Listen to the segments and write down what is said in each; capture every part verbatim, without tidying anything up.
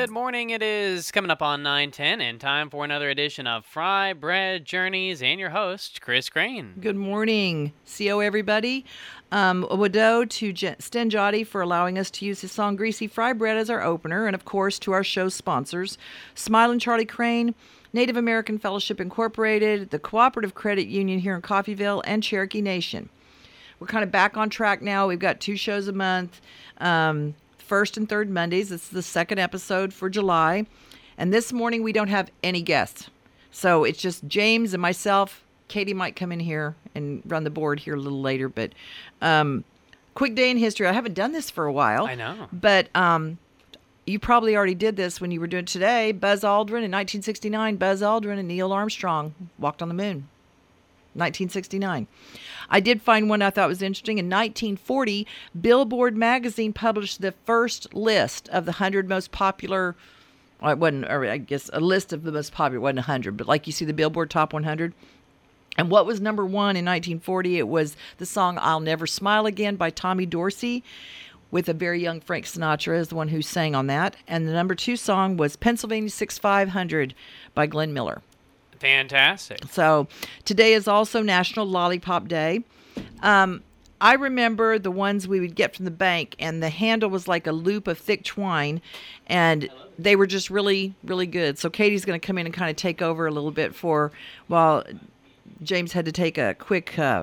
Good morning. It is coming up on nine ten and time for another edition of Fry Bread Journeys and your host, Chris Crane. Good morning. C O everybody. Um, a wado to Jen- Sten Jotty for allowing us to use his song Greasy Fry Bread as our opener, and of course to our show sponsors, Smilin' Charlie Crane, Native American Fellowship Incorporated, the Cooperative Credit Union here in Coffeyville, and Cherokee Nation. We're kind of back on track now. We've got two shows a month. Um, First and third Mondays. This is the second episode for July. And this morning we don't have any guests. So it's just James and myself. Katie might come in here and run the board here a little later. But um, quick day in history. I haven't done this for a while. I know. But um, you probably already did this when you were doing it today. Buzz Aldrin in nineteen sixty-nine. Buzz Aldrin and Neil Armstrong walked on the moon. nineteen sixty-nine. I did find one I thought was interesting. In nineteen forty, Billboard magazine published the first list of the one hundred most popular, well, it wasn't, or I guess a list of the most popular, it wasn't one hundred, but like you see the Billboard Top one hundred. And what was number one in nineteen forty? It was the song I'll Never Smile Again by Tommy Dorsey, with a very young Frank Sinatra as the one who sang on that. And the number two song was Pennsylvania sixty-five hundred by Glenn Miller. Fantastic. So today is also National Lollipop Day. Um, I remember the ones we would get from the bank, and the handle was like a loop of thick twine, and they were just really, really good. So Katie's going to come in and kind of take over a little bit for while James had to take a quick uh,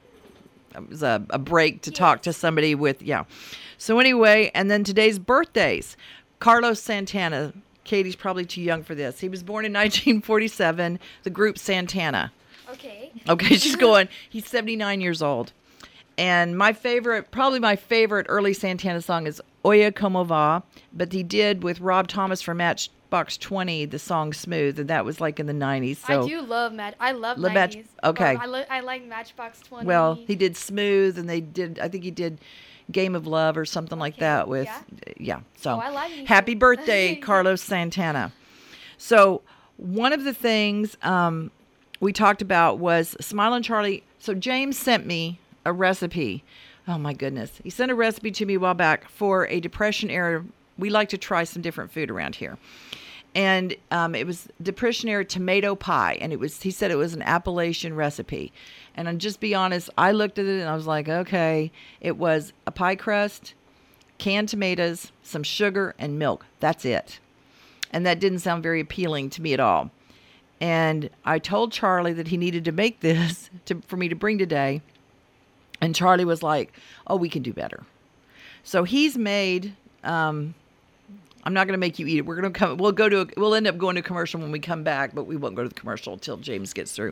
it was a, a break to yes. talk to somebody with, yeah. So anyway, and then today's birthdays. Carlos Santana. Katie's probably too young for this. He was born in nineteen forty-seven, the group Santana. Okay. Okay, she's going. He's seventy-nine years old. And my favorite, probably my favorite early Santana song is Oye Como Va, but he did with Rob Thomas from Matchbox twenty the song Smooth, and that was like in the nineties. So I do love Match. I love love nineties. Match, okay. Um, I, lo- I like Matchbox twenty. Well, he did Smooth, and they did, I think he did Game of Love or something okay. like that with, yeah. yeah. So oh, I like happy birthday, Carlos Santana. So one of the things um, we talked about was Smilin' Charlie. So James sent me a recipe. Oh my goodness. He sent a recipe to me a while back for a Depression era. We like to try some different food around here. And um, it was Depression era tomato pie. And it was, he said it was an Appalachian recipe. And I'll just be honest, I looked at it and I was like, okay, it was a pie crust, canned tomatoes, some sugar, and milk. That's it. And that didn't sound very appealing to me at all. And I told Charlie that he needed to make this to, for me to bring today. And Charlie was like, oh, we can do better. So he's made, um, I'm not going to make you eat it. We're going to come, we'll go to, a, we'll end up going to a commercial when we come back, but we won't go to the commercial until James gets through.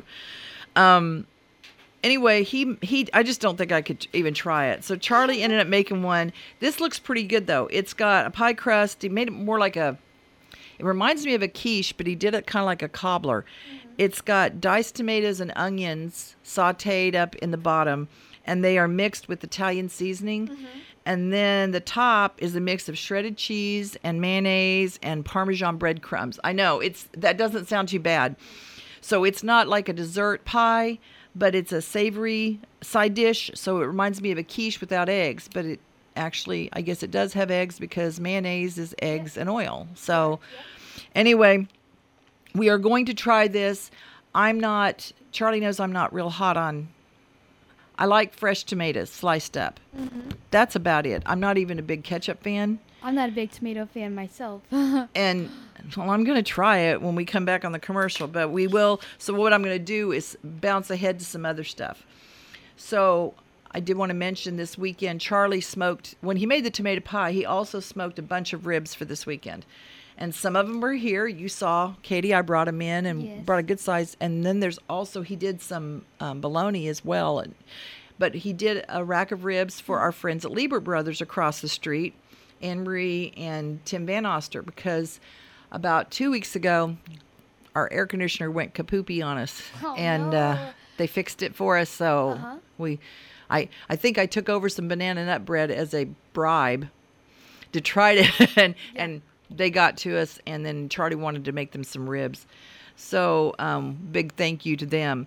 Um, Anyway, he he. I just don't think I could even try it. So Charlie ended up making one. This looks pretty good, though. It's got a pie crust. He made it more like a, it reminds me of a quiche, but he did it kind of like a cobbler. Mm-hmm. It's got diced tomatoes and onions sautéed up in the bottom, and they are mixed with Italian seasoning. Mm-hmm. And then the top is a mix of shredded cheese and mayonnaise and Parmesan breadcrumbs. I know, it's that doesn't sound too bad. So it's not like a dessert pie, but it's a savory side dish, so it reminds me of a quiche without eggs. But it actually, I guess it does have eggs because mayonnaise is eggs yeah. and oil. So yeah. anyway, we are going to try this. I'm not, Charlie knows I'm not real hot on, I like fresh tomatoes sliced up. Mm-hmm. That's about it. I'm not even a big ketchup fan. I'm not a big tomato fan myself. And well, I'm going to try it when we come back on the commercial, but we will. So what I'm going to do is bounce ahead to some other stuff. So I did want to mention this weekend, Charlie smoked, when he made the tomato pie, he also smoked a bunch of ribs for this weekend. And some of them were here. You saw, Katie, I brought them in and yes. brought a good size. And then there's also, he did some um, bologna as well. And, but he did a rack of ribs for our friends at Liebert Brothers across the street, Anne Marie and Tim Van Oster, because about two weeks ago, our air conditioner went kapoopy on us. Oh, and no. uh, they fixed it for us. So uh-huh. we, I, I think I took over some banana nut bread as a bribe to try to, and, yeah. and they got to us, and then Charlie wanted to make them some ribs. So um, big thank you to them.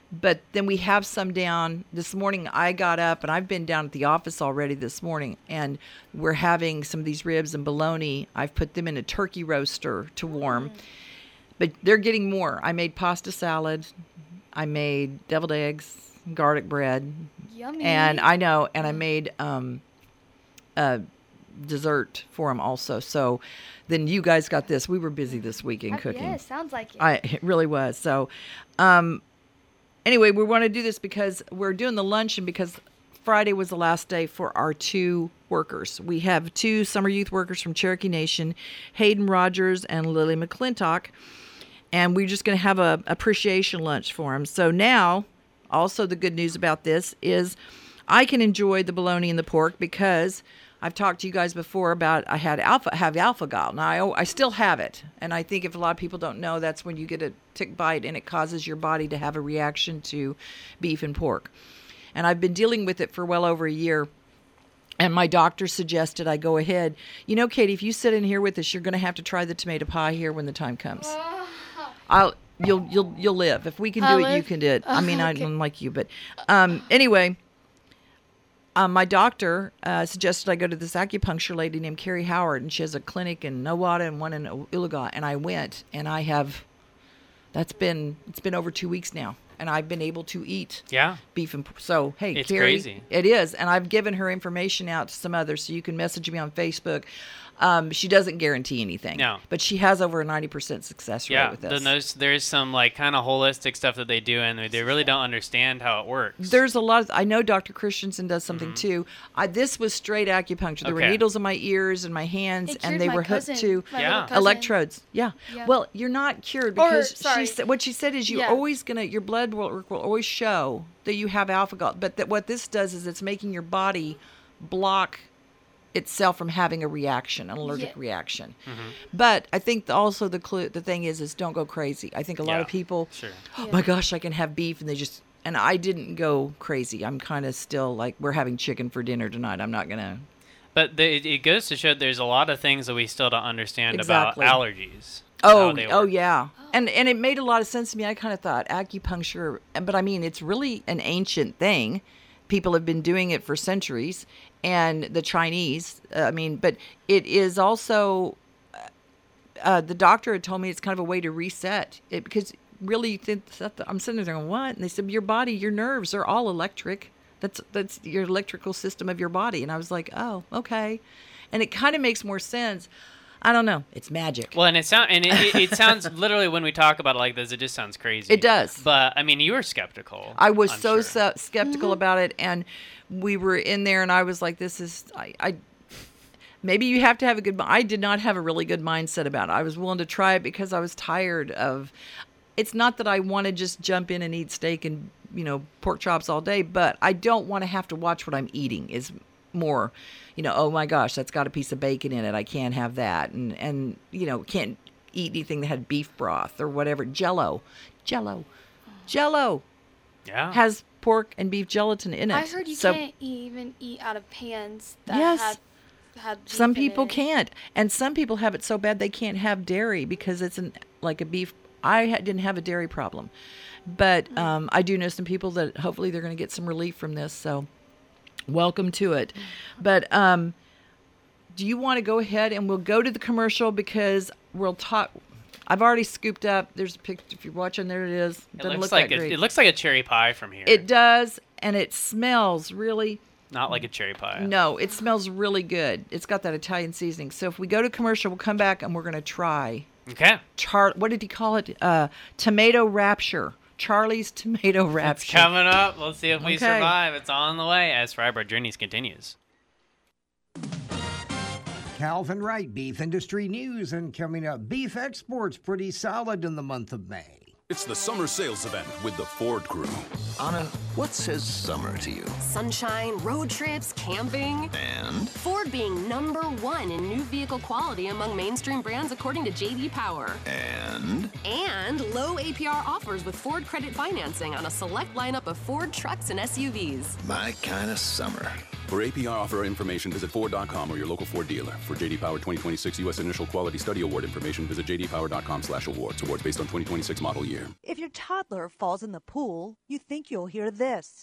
But then we have some down. This morning I got up, and I've been down at the office already this morning, and we're having some of these ribs and bologna. I've put them in a turkey roaster to warm. Mm. But they're getting more. I made pasta salad. I made deviled eggs, garlic bread. Yummy. And I know, and I made um, a dessert for them also. So then you guys got this. We were busy this weekend Uh, cooking. Yeah, sounds like it. I, it really was. So um, anyway, we want to do this because we're doing the luncheon because Friday was the last day for our two workers. We have two summer youth workers from Cherokee Nation, Hayden Rogers and Lily McClintock. And we're just going to have a appreciation lunch for them. So now, also the good news about this is I can enjoy the bologna and the pork because I've talked to you guys before about I had alpha have alpha-gal. Now I, I still have it, and I think if a lot of people don't know, that's when you get a tick bite and it causes your body to have a reaction to beef and pork. And I've been dealing with it for well over a year. And my doctor suggested I go ahead. You know, Katie, if you sit in here with us, you're going to have to try the tomato pie here when the time comes. I'll you'll you'll you'll live. If we can do I'll it, live? you can do it. I mean, I Okay. don't like you, but um, anyway, um, my doctor uh, suggested I go to this acupuncture lady named Carrie Howard, and she has a clinic in Nowata and one in Ulaga, and I went, and I have. That's been it's been over two weeks now, and I've been able to eat Yeah. beef and pork. So hey, It's Carrie, crazy. it is, and I've given her information out to some others, so you can message me on Facebook. Um, she doesn't guarantee anything. No. But she has over a ninety percent success rate Yeah, with then this. there's, there's some like kind of holistic stuff that they do, and they- they really don't understand how it works. There's a lot of, I know Doctor Christensen does something too. I, this was straight acupuncture. There were Okay. needles in my ears and my hands, It and cured they my were cousin, hooked to my Yeah. little cousin. electrodes. Yeah. Yeah. Well, you're not cured Or, because she sorry. said, what she said is you're Yeah. always going to, your blood work will always show that you have alpha-gal. But that what this does is it's making your body block itself from having a reaction, an allergic Yeah. reaction. Mm-hmm. But I think also the clue, the thing is, is don't go crazy. I think a lot Yeah, of people, sure. oh Yeah. my gosh, I can have beef, and they just, and I didn't go crazy. I'm kind of still like, we're having chicken for dinner tonight. I'm not gonna. But the, it, it goes to show there's a lot of things that we still don't understand Exactly. about allergies. Oh, how they oh work. yeah, and and it made a lot of sense to me. I kind of thought acupuncture, but I mean, it's really an ancient thing. People have been doing it for centuries, and the Chinese. Uh, I mean, but it is also. Uh, the doctor had told me it's kind of a way to reset it because really, th- I'm sitting there going, "What?" And they said, "Your body, your nerves are all electric. That's that's your electrical system of your body." And I was like, "Oh, okay," and it kind of makes more sense. I don't know. It's magic. Well, and it sound and it, it, it sounds literally when we talk about it like this, it just sounds crazy. It does. But I mean, you were skeptical. I was I'm so sure. se- skeptical about it, and we were in there, and I was like, "This is I." I maybe you have to have a good. I did not have a really good mindset about it. I was willing to try it because I was tired of. It's not that I want to just jump in and eat steak and you know pork chops all day, but I don't want to have to watch what I'm eating. Is more, you know. Oh my gosh, that's got a piece of bacon in it. I can't have that, and and you know can't eat anything that had beef broth or whatever. Jello, Jello, Jello. Yeah. Has pork and beef gelatin in it. I heard you so can't even eat out of pans that Yes. have had beef some in people it. can't, and some people have it so bad they can't have dairy because it's an like a beef. I ha- didn't have a dairy problem, but Mm. um, I do know some people that hopefully they're going to get some relief from this. So, welcome to it. But um, do you want to go ahead and we'll go to the commercial because we'll talk. I've already scooped up. There's a picture. If you're watching, there it is. It Doesn't looks look like that a, great. it looks like a cherry pie from here. It does, and it smells really. Not like a cherry pie. No, it smells really good. It's got that Italian seasoning. So if we go to commercial, we'll come back and we're going to try Okay. Char. What did he call it? Uh, tomato rapture. Charlie's tomato It's rapture. coming up. Let's see if we Okay. survive. It's on the way as Fry Bread Journeys continues. Calvin Wright, Beef Industry News, and coming up, beef exports pretty solid in the month of May. It's the summer sales event with the Ford Crew. Anna, what says summer to you? Sunshine, road trips, camping. And? Ford being number one in new vehicle quality among mainstream brands according to J D Power. And? And low A P R offers with Ford credit financing on a select lineup of Ford trucks and S U Vs. My kind of summer. For A P R offer information, visit Ford dot com or your local Ford dealer. For J D Power twenty twenty-six U S Initial Quality Study Award information, visit j d power dot com slash awards. Awards based on twenty twenty-six model year. If your toddler falls in the pool, you think you'll hear this.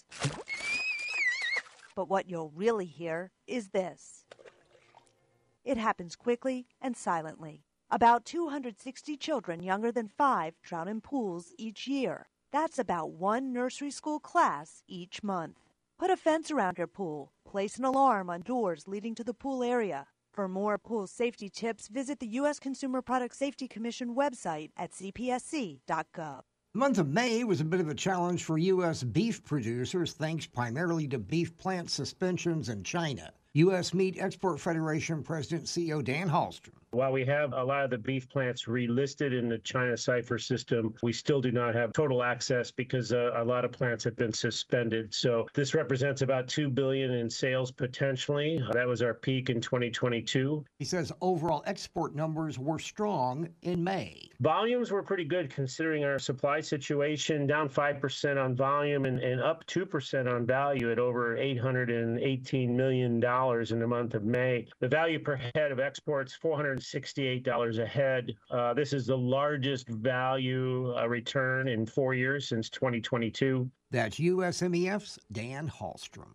But what you'll really hear is this. It happens quickly and silently. About two hundred sixty children younger than five drown in pools each year. That's about one nursery school class each month. Put a fence around your pool. Place an alarm on doors leading to the pool area. For more pool safety tips, visit the U S Consumer Product Safety Commission website at c p s c dot gov. The month of May was a bit of a challenge for U S beef producers, thanks primarily to beef plant suspensions in China. U S Meat Export Federation President and C E O Dan Hallstrom. While we have a lot of the beef plants relisted in the China Cipher system, we still do not have total access because uh, a lot of plants have been suspended. So this represents about two billion dollars in sales potentially. That was our peak in twenty twenty-two. He says overall export numbers were strong in May. Volumes were pretty good considering our supply situation, down five percent on volume and, and up two percent on value at over eight hundred eighteen million dollars in the month of May. The value per head of exports, four hundred sixty-eight dollars a head. Uh, this is the largest value uh, return in four years since twenty twenty-two. That's U S M E F's Dan Hallstrom.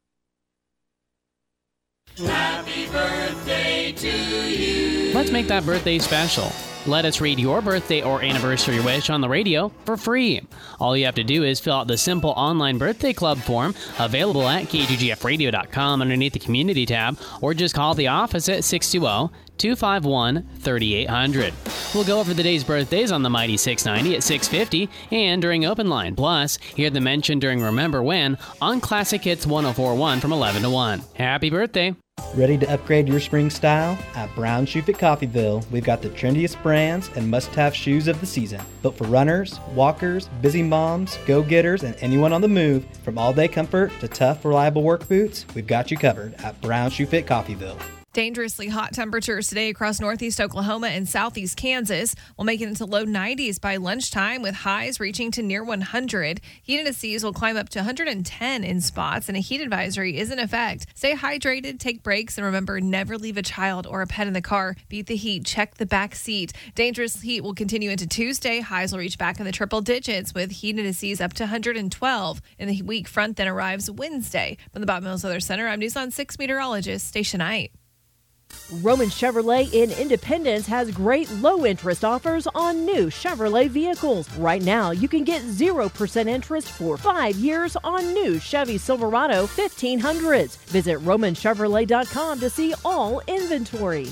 Happy birthday to you. Let's make that birthday special. Let us read your birthday or anniversary wish on the radio for free. All you have to do is fill out the simple online birthday club form available at k g g f radio dot com underneath the community tab, or just call the office at six two zero, two five one, three eight zero zero. We'll go over the day's birthdays on the Mighty six ninety at six fifty and during Open Line. Plus, hear them mentioned during Remember When on Classic Hits one oh four point one from eleven to one. Happy birthday! Ready to upgrade your spring style? At Brown Shoe Fit Coffeyville, we've got the trendiest brands and must-have shoes of the season. Built for runners, walkers, busy moms, go-getters, and anyone on the move. From all-day comfort to tough, reliable work boots, we've got you covered at Brown Shoe Fit Coffeyville. Dangerously hot temperatures today across northeast Oklahoma and southeast Kansas. We'll make it into low nineties by lunchtime with highs reaching to near one hundred. Heat indices will climb up to one hundred ten in spots, and a heat advisory is in effect. Stay hydrated, take breaks, and remember, never leave a child or a pet in the car. Beat the heat. Check the back seat. Dangerous heat will continue into Tuesday. Highs will reach back in the triple digits with heat indices up to one hundred twelve. And the weak front then arrives Wednesday. From the Bob Mills Weather Center, I'm Nissan six meteorologist Station Knight. Roman Chevrolet in Independence has great low-interest offers on new Chevrolet vehicles. Right now, you can get zero percent interest for five years on new Chevy Silverado fifteen hundreds. Visit roman chevrolet dot com to see all inventory.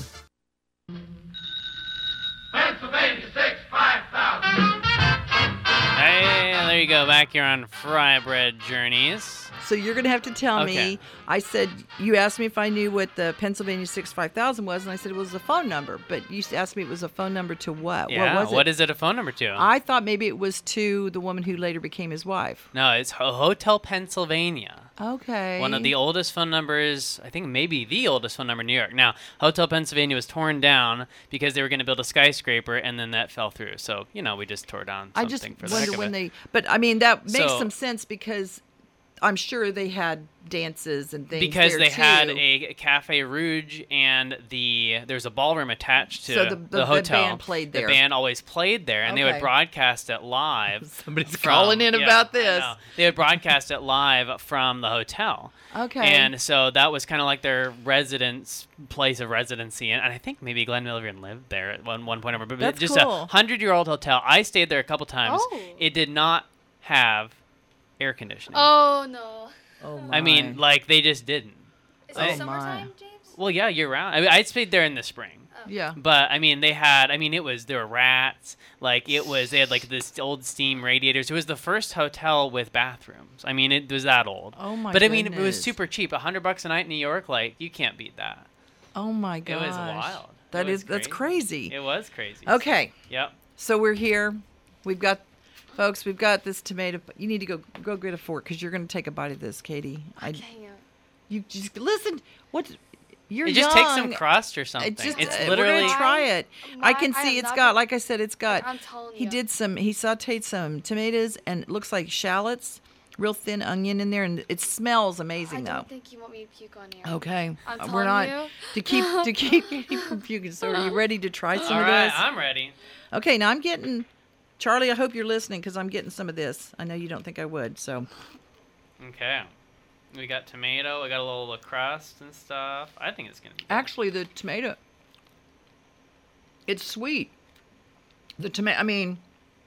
Pennsylvania six five thousand. Hey, there you go. Back here on Fry Bread Journeys. So you're going to have to tell Okay. me. I said, you asked me if I knew what the Pennsylvania six five thousand was, and I said it was a phone number. But you asked me it was a phone number to what? Yeah, what was it? what is it a phone number to? I thought maybe it was to the woman who later became his wife. No, it's Ho- Hotel Pennsylvania. Okay. One of the oldest phone numbers, I think maybe the oldest phone number in New York. Now, Hotel Pennsylvania was torn down because they were going to build a skyscraper, and then that fell through. So, you know, we just tore down something I just for the heck wonder of when it. they. But I mean, that makes So- some sense because I'm sure they had dances and things Because there they too. had a Cafe Rouge and the there's a ballroom attached to So the- the- the the hotel. band played there. The band always played there, and they would Okay. broadcast it live. Somebody's from- calling in yeah, about I this. know. They would broadcast it live from the hotel. Okay. And so that was kind of like their residence place of residency, and, and I think maybe Glenn Milligan lived there at one one point over. But That's just cool. a hundred-year-old hotel. I stayed there a couple times. Oh. It did not have air conditioning. Oh no. Oh I mean, like they just didn't. Is I- it summertime, James? Well, yeah, year round. I mean, I stayed there in the spring. Yeah. But I mean, they had. I mean, it was there were rats. Like it was. They had like this old steam radiators. It was the first hotel with bathrooms. I mean, it was that old. Oh my But I mean, it was goodness. super cheap. A hundred bucks a night in New York. Like you can't beat that. Oh my It gosh. was wild. That It is was that's crazy. It was crazy. Okay. Yep. So we're here. We've got, folks. We've got this tomato. You need to go go get a fork because you're going to take a bite of this, Katie. I can't. You just listen. What? You're It just young. takes some crust or something. It's just. It's uh, literally. We're gonna try it. I can I see have it's not got. been- Like I said, it's got. I'm telling He you. did some. He sautéed some tomatoes and it looks like shallots real thin onion in there, and it smells amazing I though. don't think you want me to puke on here. Okay, I'm Uh, telling we're not you. to keep to keep you from puking. So are you ready to try some All of right, this? I'm ready. Okay, now I'm getting Charlie. I hope you're listening because I'm getting some of this. I know you don't think I would. So Okay. We got tomato. We got a little of the crust and stuff. I think it's gonna be good. actually, the tomato, it's sweet. The tomato. I mean,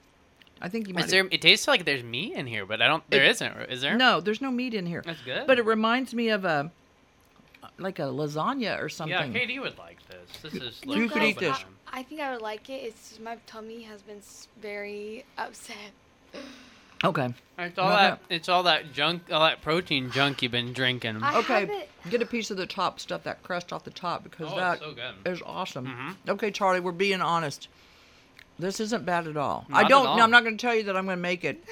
I think you might. Is there, it tastes like there's meat in here, but I don't. There It- isn't. Is there? No, there's no meat in here. That's good. But it reminds me of a like a lasagna or something. Yeah, Katie would like this. This is. You like could eat this. I think I would like it. It's just my tummy has been s- very upset. Okay. It's all that. It's all that junk. All that protein junk you've been drinking. I Okay, haven't- get a piece of the top stuff, that crust off the top, because Oh, that it's so good. is awesome. Mhm. Okay, Charlie, we're being honest. This isn't bad at all. Not I at don't. all. No, I'm not going to tell you that I'm going to make it,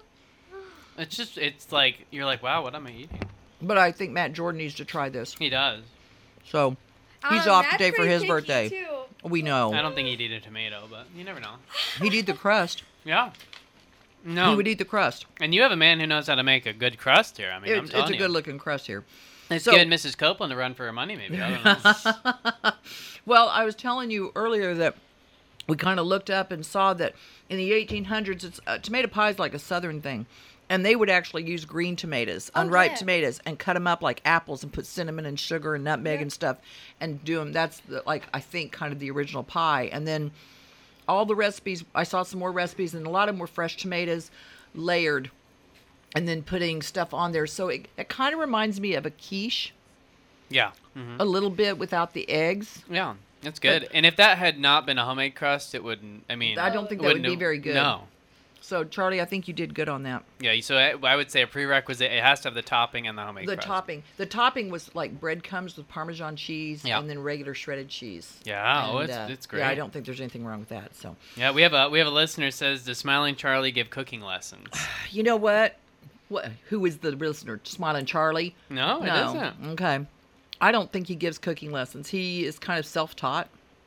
It's just. It's like you're like, wow, what am I eating? but I think Matt Jordan needs to try this. He does. So he's Um, off Matt's today for pretty his picky, birthday. too. We know. I don't think he'd eat a tomato, but you never know. He'd eat the crust. Yeah. No. He would eat the crust. And you have a man who knows how to make a good crust here. I mean, I'm It's, telling it's a you. good looking crust here. It's So- giving Missus Copeland a run for her money, maybe. I don't know. Well, I was telling you earlier that we kind of looked up and saw that in the eighteen hundreds, it's uh, tomato pie is like a southern thing, and they would actually use green tomatoes, Oh, unripe yeah. tomatoes, and cut them up like apples and put cinnamon and sugar and nutmeg and stuff, and do them. That's the, like I think kind of the original pie, and then all the recipes. I saw some more recipes, and a lot of them were fresh tomatoes, layered, and then putting stuff on there. So it, it kind of reminds me of a quiche Yeah. Mhm. a little bit without the eggs. Yeah. That's good. And if that had not been a homemade crust, it wouldn't. I mean, I don't think it that would wouldn't be have- very good. No. So, Charlie, I think you did good on that. Yeah. So I, I would say a prerequisite. It has to have the topping and the homemade The crust. topping. The topping was like breadcrumbs with Parmesan cheese Yeah. and then regular shredded cheese. Yeah, oh, And, it's- it's Yeah, I great. don't think there's anything wrong with that. So, Yeah. We have a we have a listener who says, "Does Smiling Charlie give cooking lessons?" you know what? What? Who is the listener? Smiling Charlie? No, it doesn't. Okay. I don't think he gives cooking lessons. He is kind of self-taught.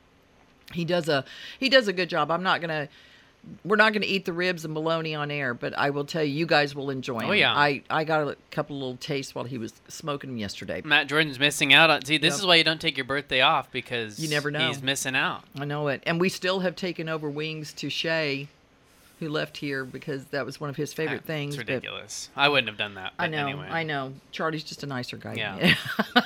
He does a he does a good job. I'm not gonna. We're not going to eat the ribs and bologna on air, but I will tell you, you guys will enjoy them. Oh, yeah. I, I got a couple little tastes while he was smoking them yesterday. Matt Jordan's missing out on. See, this Yep. is why you don't take your birthday off, because You never know. he's missing out. I know it. And we still have taken over wings to Shay, who left here because that was one of his favorite Ah, things. It's but- ridiculous. I wouldn't have done that. But I know, Anyway. I know. Charlie's just a nicer guy. Yeah.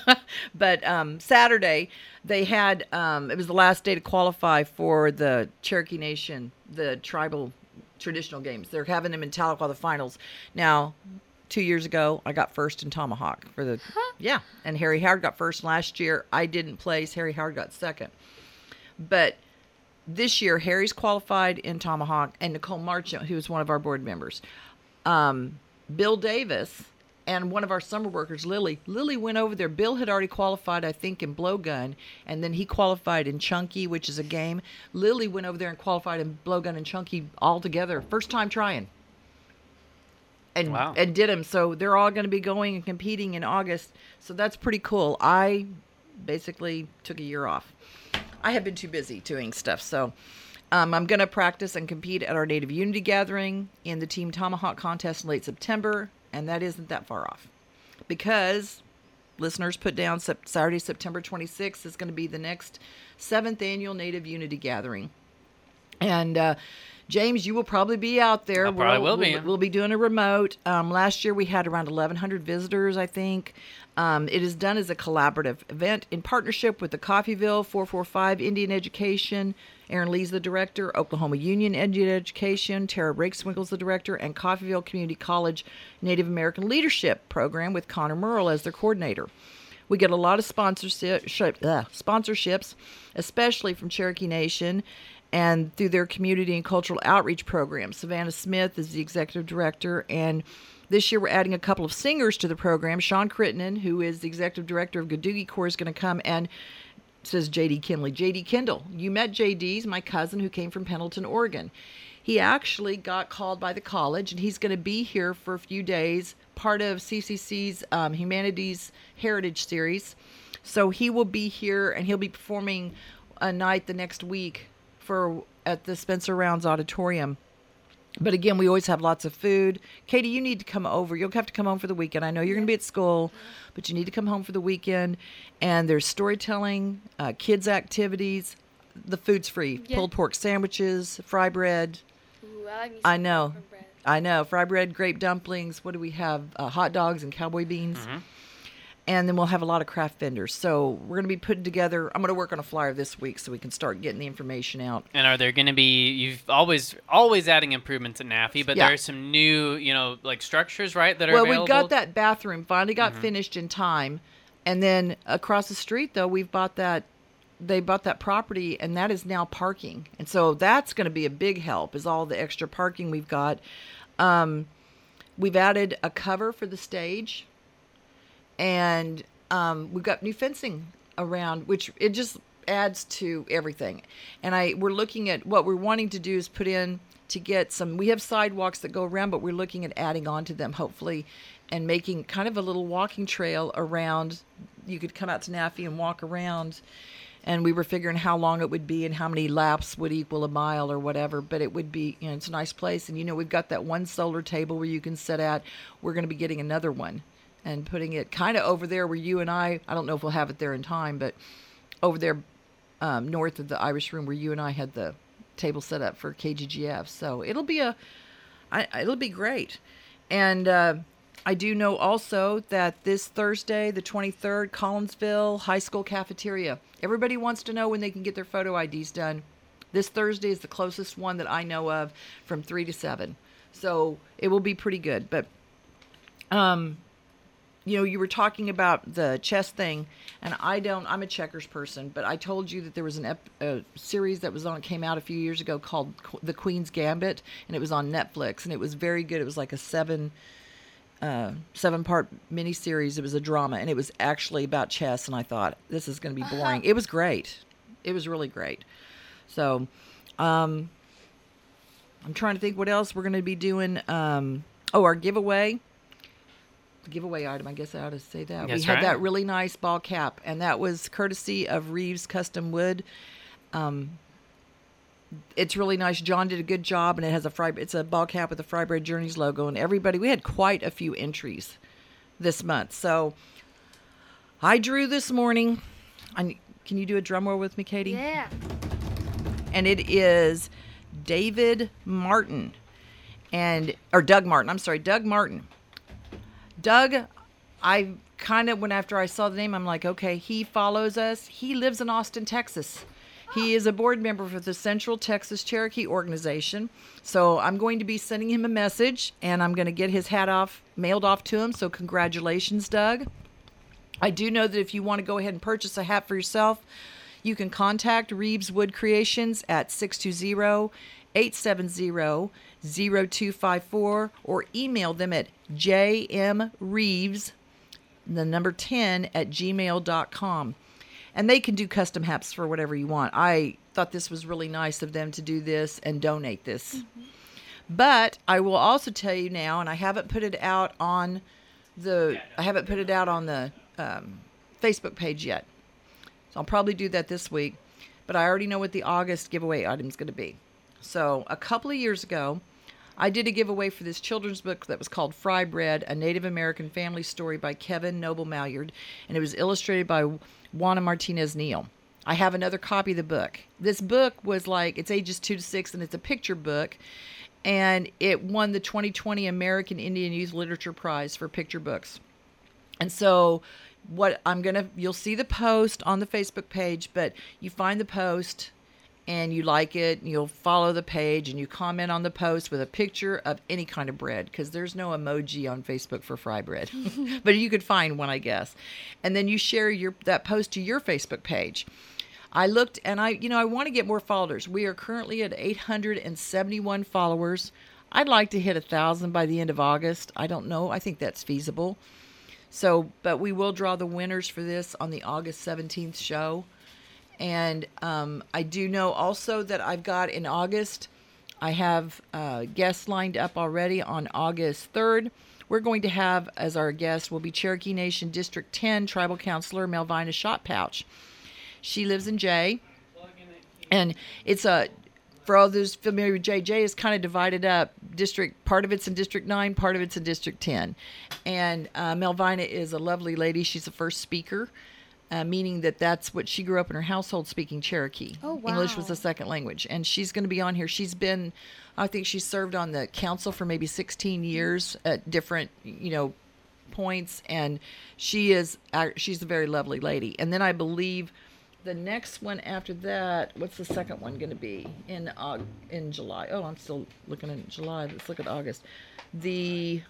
But um, Saturday, they had, um, it was the last day to qualify for the Cherokee Nation, the tribal traditional games. They're having them in Tahlequah, the finals. Now, two years ago, I got first in Tomahawk for the, yeah. And Harry Howard got first last year. I didn't place. Harry Howard got second. But this year, Harry's qualified in Tomahawk, and Nicole Marchant, who is one of our board members. Um, Bill Davis and one of our summer workers, Lily. Lily went over there. Bill had already qualified, I think, in blowgun, and then he qualified in chunky, which is a game. Lily went over there and qualified in blowgun and chunky all together, first time trying, and Wow. and did them. So they're all going to be going and competing in August. So that's pretty cool. I basically took a year off. I have been too busy doing stuff, so. Um, I'm going to practice and compete at our Native Unity Gathering in the Team Tomahawk contest in late September, and that isn't that far off. Because listeners put down sep- Saturday, September twenty-sixth is going to be the next seventh annual Native Unity Gathering. And uh, James, you will probably be out there. I probably will be. We'll, we'll be doing a remote. Um, last year we had around eleven hundred visitors, I think. Um, it is done as a collaborative event in partnership with the Coffeyville four forty-five Indian Education. Aaron Lee's the director, Oklahoma Union Indian Education, Tara Rakeswinkle's the director, and Coffeyville Community College Native American Leadership Program with Connor Merle as their coordinator. We get a lot of sponsorship, uh, sponsorships, especially from Cherokee Nation and through their community and cultural outreach program. Savannah Smith is the executive director, and this year we're adding a couple of singers to the program. Sean Crittenden, who is the executive director of Gadoogie Corps, is going to come, and says J D Kinley. J D Kendall. You met J D's, my cousin who came from Pendleton, Oregon. He actually got called by the college, and he's going to be here for a few days, part of C C C's um, Humanities Heritage Series. So he will be here, and he'll be performing a night the next week for at the Spencer Rounds Auditorium. But again, we always have lots of food. Katie, you need to come over. You'll have to come home for the weekend. I know you're going to be at school, but you need to come home for the weekend. And there's storytelling, uh, kids' activities. The food's free. Yeah. Pulled pork sandwiches, fry bread. Ooh, I, like me I some know. corn bread. I know. Fry bread, grape dumplings. What do we have? Uh, hot dogs and cowboy beans. Mm-hmm. And then we'll have a lot of craft vendors. So we're going to be putting together, I'm going to work on a flyer this week so we can start getting the information out. And are there going to be, you've always always adding improvements at N A F I, but Yeah. there are some new, you know, like structures, right, that are Well, available? we've got that bathroom finally got Mhm. finished in time. And then across the street, though, we've bought that, they bought that property, and that is now parking. And so that's going to be a big help, is all the extra parking we've got. Um, we've added a cover for the stage. And um, we've got new fencing around, which it just adds to everything. And I we're looking at what we're wanting to do is put in to get some. We have sidewalks that go around, but we're looking at adding on to them, hopefully, and making kind of a little walking trail around. You could come out to N A F I and walk around. And we were figuring how long it would be and how many laps would equal a mile or whatever. But it would be, you know, it's a nice place. And, you know, we've got that one solar table where you can sit at. We're going to be getting another one and putting it kind of over there where you and I, I don't know if we'll have it there in time, but over there um, north of the Irish Room where you and I had the table set up for K G G F. So it'll be a, I, it'll be great. And uh, I do know also that this Thursday, the twenty-third, Collinsville High School Cafeteria. Everybody wants to know when they can get their photo I Ds done. This Thursday is the closest one that I know of from three to seven. So it will be pretty good. But, um, you know, you were talking about the chess thing, and I don't, I'm a checkers person, but I told you that there was an ep, a series that was on, came out a few years ago called Qu- The Queen's Gambit, and it was on Netflix, and it was very good. It was like a seven, uh, seven part miniseries. It was a drama, and it was actually about chess, and I thought, this is going to be boring. It was great. It was really great. So, um, I'm trying to think what else we're going to be doing. Um, oh, our giveaway. giveaway item, I guess I ought to say that. That's we had right. that really nice ball cap, and that was courtesy of Reeves Custom Wood. Um, it's really nice. John did a good job, and it has a fry, it's a ball cap with a Fry Bread Journeys logo, and everybody, we had quite a few entries this month. So I drew this morning. I, can you do a drum roll with me, Katie? Yeah. And it is David Martin, and or Doug Martin. I'm sorry, Doug Martin. Doug, I kind of, when after I saw the name, I'm like, okay, he follows us. He lives in Austin, Texas. He is a board member for the Central Texas Cherokee Organization. So I'm going to be sending him a message, and I'm going to get his hat off, mailed off to him. So congratulations, Doug. I do know that if you want to go ahead and purchase a hat for yourself, you can contact Reeves Wood Creations at six two zero, eight seven zero, zero two five four or email them at jmreeves, the number ten, at gmail dot com. And they can do custom hats for whatever you want. I thought this was really nice of them to do this and donate this. Mm-hmm. But I will also tell you now, and I haven't put it out on the I haven't put it out on the um, Facebook page yet. So I'll probably do that this week. But I already know what the August giveaway item is going to be. So a couple of years ago, I did a giveaway for this children's book that was called Fry Bread, A Native American Family Story by Kevin Noble Maillard, and it was illustrated by Juana Martinez Neal. I have another copy of the book. This book was like, it's ages two to six, and it's a picture book, and it won the twenty twenty American Indian Youth Literature Prize for picture books. And so what I'm going to, you'll see the post on the Facebook page, but you find the post and you like it, and you'll follow the page, and you comment on the post with a picture of any kind of bread, because there's no emoji on Facebook for fry bread. But you could find one, I guess. And then you share your that post to your Facebook page. I looked, and I, you know, I want to get more followers. We are currently at eight hundred seventy-one followers. I'd like to hit a thousand by the end of August. I don't know. I think that's feasible. So, but we will draw the winners for this on the August seventeenth show. And um, I do know also that I've got in August, I have uh, guests lined up already on August third. We're going to have, as our guest, will be Cherokee Nation District ten Tribal Counselor Melvina Shotpouch. She lives in Jay. And it's a, for all those familiar with J J, is kind of divided up. District, part of it's in District nine, part of it's in District ten. And uh, Melvina is a lovely lady. She's the first speaker, uh, meaning that that's what she grew up in her household, speaking Cherokee. Oh, wow. English was the second language. And she's going to be on here. She's been, I think she served on the council for maybe sixteen years at different, you know, points. And she is, she's a very lovely lady. And then I believe the next one after that, what's the second one going to be in uh, in July? Oh, I'm still looking at July. Let's look at August. The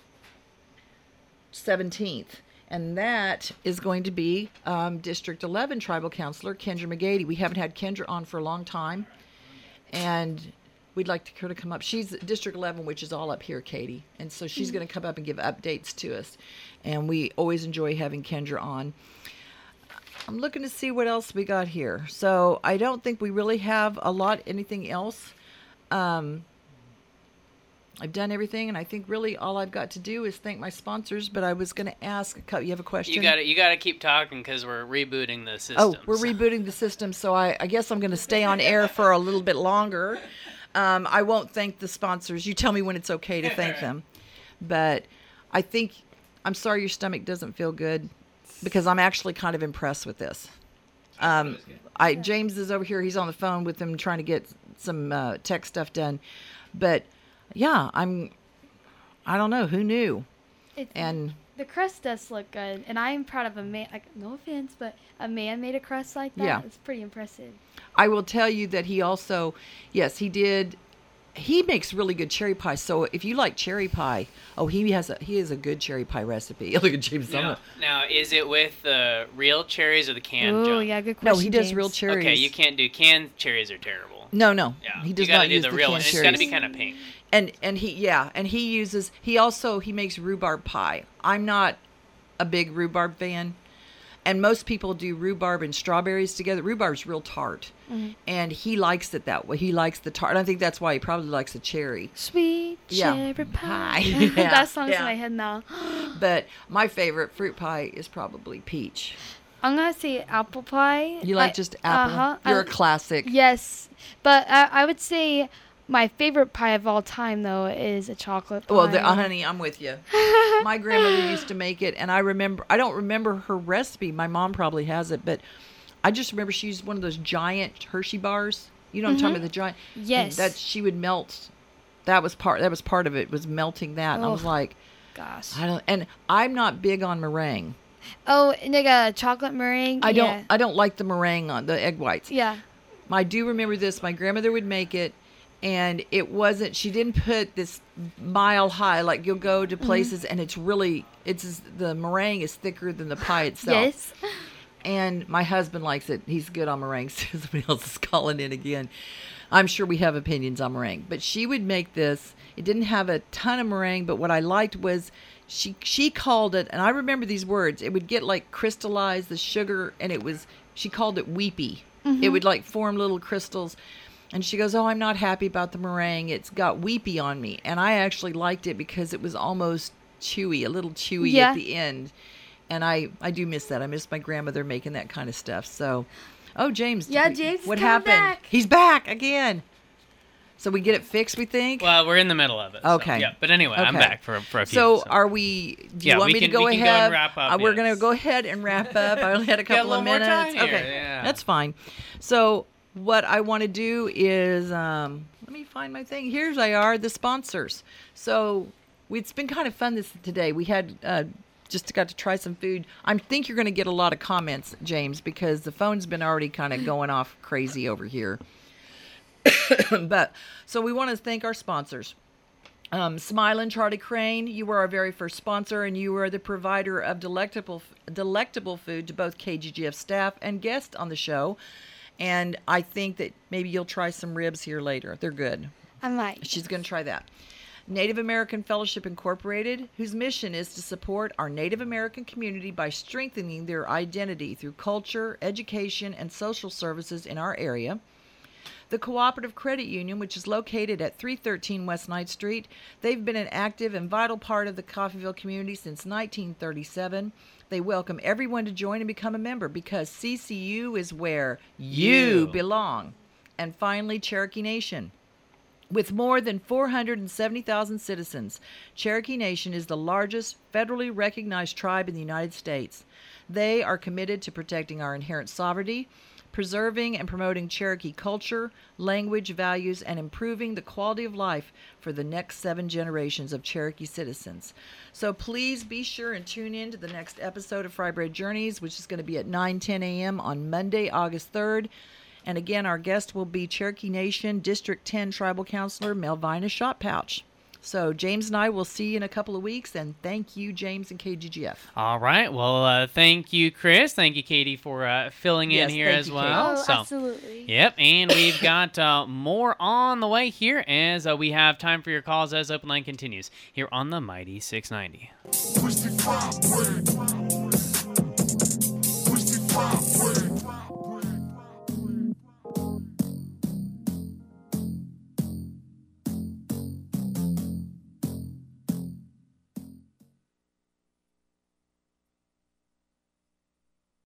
seventeenth. And that is going to be um, District eleven Tribal Councilor Kendra McGady. We haven't had Kendra on for a long time. And we'd like her to come up. She's District eleven, which is all up here, Katie. And so she's going to come up and give updates to us. And we always enjoy having Kendra on. I'm looking to see what else we got here. So I don't think we really have a lot, anything else. Um, I've done everything, and I think really all I've got to do is thank my sponsors. But I was going to ask, you have a question? You got to you got to keep talking because we're rebooting the system. Oh, we're rebooting the system, so I, I guess I'm going to stay on air for a little bit longer. Um, I won't thank the sponsors. You tell me when it's okay to thank them. But I think, I'm sorry your stomach doesn't feel good, because I'm actually kind of impressed with this. Um, I James is over here. He's on the phone with them trying to get some uh, tech stuff done. But, yeah, I'm, I don't know. Who knew? It's, and the crust does look good. And I'm proud of a man. Like, no offense, but a man made a crust like that. Yeah. It's pretty impressive. I will tell you that he also, yes, he did. He makes really good cherry pie. So if you like cherry pie, oh, he has a he has a good cherry pie recipe. Look at James. Now, now, is it with the real cherries or the canned? Oh, junk? yeah, good question. No, he does James. real cherries. Okay, you can't do canned cherries are terrible. No, no. Yeah, he does you gotta not do use the, the real canned one. It's cherries. got to be kind of pink. And and he yeah, and he uses he also he makes rhubarb pie. I'm not a big rhubarb fan. And most people do rhubarb and strawberries together. Rhubarb's real tart. Mm-hmm. And he likes it that way. He likes the tart. I think that's why he probably likes the cherry. Sweet yeah. cherry pie. yeah. That song's yeah. in my head now. But my favorite fruit pie is probably peach. I'm going to say apple pie. You like I, just apple? Uh-huh. You're I, a classic. Yes. But I, I would say my favorite pie of all time, though, is a chocolate pie. Well, the, uh, honey, I'm with you. My grandmother used to make it, and I remember, I don't remember her recipe. My mom probably has it, but I just remember she used one of those giant Hershey bars. You know what mm-hmm. I'm talking about, the giant? Yes. That she would melt. That was part, that was part of it, was melting that. And I was like, gosh. I don't, and I'm not big on meringue. Oh, like a chocolate meringue? I yeah. don't, I don't like the meringue on the egg whites. Yeah. I do remember this. My grandmother would make it. And it wasn't, she didn't put this mile high, like you'll go to places mm-hmm. and it's really, it's the meringue is thicker than the pie itself. Yes. And my husband likes it. He's good on meringue. Somebody else is calling in again. I'm sure we have opinions on meringue. But she would make this. It didn't have a ton of meringue, but what I liked was she she called it, and I remember these words, it would get like crystallized, the sugar, and it was, she called it weepy. Mm-hmm. It would like form little crystals. And she goes, oh, I'm not happy about the meringue. It's got weepy on me. And I actually liked it because it was almost chewy, a little chewy yeah. at the end. And I, I do miss that. I miss my grandmother making that kind of stuff. So, oh, James. Yeah, we, James what is happened? Back. He's back again. So we get it fixed, we think? Well, we're in the middle of it. Okay. So, yeah, but anyway, okay. I'm back for, for a few. So, so are we, do yeah, you want me can, to go we ahead? Can go and wrap up, uh, we're yes. going to go ahead and wrap up. I only had a couple a of little minutes. More time here. Okay, Yeah. that's fine. So, what I want to do is, um, let me find my thing. Here's they are, the sponsors. So it's been kind of fun this today. We had uh, just got to try some food. I think you're going to get a lot of comments, James, because the phone's been already kind of going off crazy over here. But so we want to thank our sponsors. Um, Smilin' Charlie Crane, you were our very first sponsor, and you are the provider of delectable delectable food to both K G G F staff and guests on the show. And I think that maybe you'll try some ribs here later. They're good. I might. She's going to try that. Native American Fellowship Incorporated, whose mission is to support our Native American community by strengthening their identity through culture, education, and social services in our area. The Cooperative Credit Union, which is located at three thirteen West Ninth Street. They've been an active and vital part of the Coffeyville community since nineteen thirty-seven. They welcome everyone to join and become a member because C C U is where you, you belong. And finally, Cherokee Nation. With more than four hundred seventy thousand citizens, Cherokee Nation is the largest federally recognized tribe in the United States. They are committed to protecting our inherent sovereignty, preserving and promoting Cherokee culture, language, values, and improving the quality of life for the next seven generations of Cherokee citizens. So please be sure and tune in to the next episode of Fry Bread Journeys, which is going to be at nine ten a.m. on Monday, August third. And again, our guest will be Cherokee Nation District ten Tribal Counselor Melvina Shotpouch. So James and I will see you in a couple of weeks, and thank you, James and K G G F. All right. Well, uh, thank you, Chris. Thank you, Katie, for uh, filling in Yes, here thank as you, well. Oh, So, absolutely. Yep, and we've got uh, more on the way here as uh, we have time for your calls as Open Line continues here on the Mighty six ninety. Twisted Fry Bread.